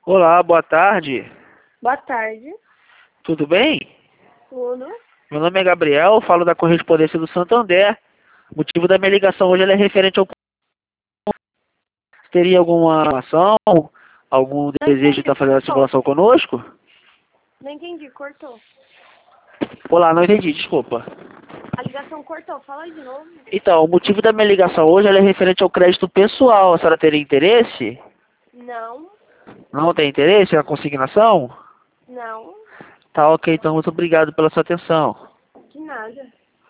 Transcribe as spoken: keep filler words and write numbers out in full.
Olá, boa tarde. Boa tarde. Tudo bem? Tudo? Meu nome é Gabriel, falo da correspondência do Santander. O motivo da minha ligação hoje ela é referente ao... Teria alguma informação, algum Não desejo de entendi, estar fazendo a cortou. simulação conosco? Não entendi, cortou. Olá, não entendi, desculpa. A ligação cortou, fala de novo. Então, o motivo da minha ligação hoje ela é referente ao crédito pessoal. A senhora teria interesse? Não, Não tem interesse na consignação? não, Tá ok, então muito obrigado pela sua atenção. de nada.